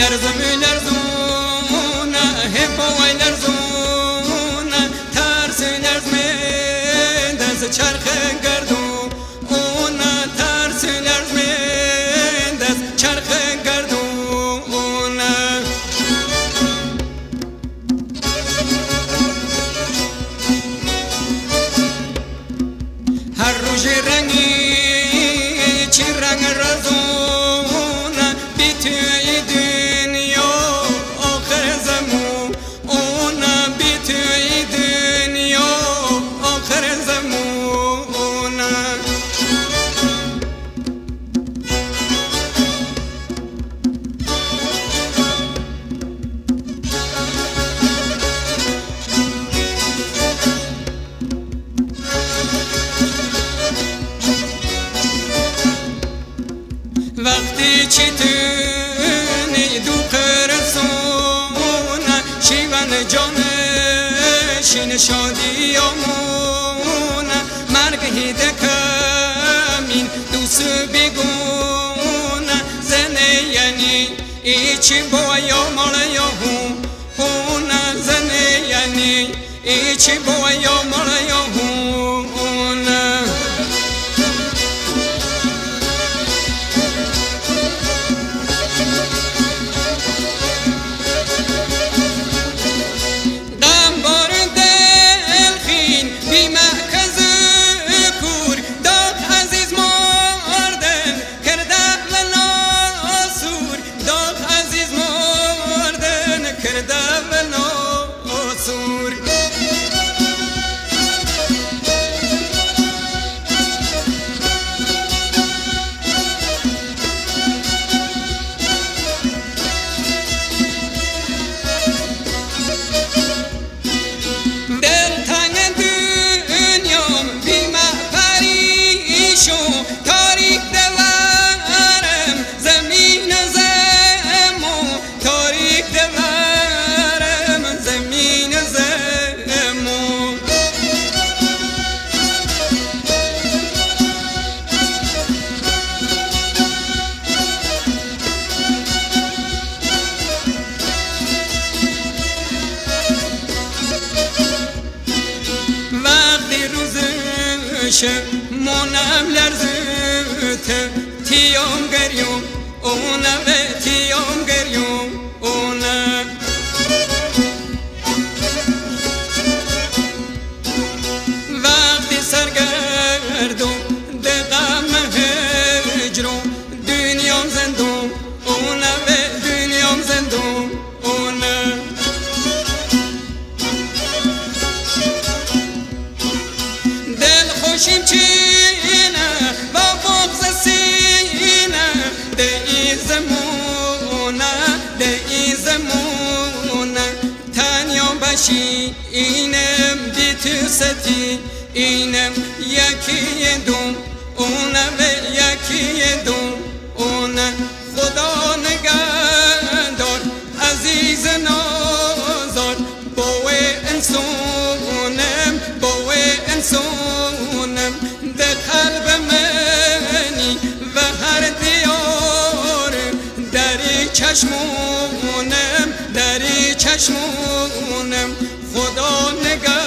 لرزم لرزونه هپوی لرزونه ترس لرزم دست چرخ گردونه ترس لرزم دست چرخ گردونه هر روز رنگی چی رنگ رزونه بی توی دنیا آخر زمون بی توی دنیا آخر زمون وقتی چی تونی دو قرسونه شیون جانشین شادیامونه مرگ هیده کمین دوست بیگونه زنه یعنی ایچی بایا مالا هونه زنه یعنی ایچی بایا مالا هونه مونم لرزته تیام گریوم اونم تیام گریوم اونم وقتی سرگردم دقم هجرم دنیام زندم اونم دنیام زندم اونم دل خوشیم چینه با بغض سینه ده ای زمونه تنیا بشی اینم بی تو ستی اینم یکی دوم اونم یکی دوم اونم خدا نگهدار عزیز نازار بوی انسونم انسونم در قلب منی و هر دیار دری چشمونم خدا نگه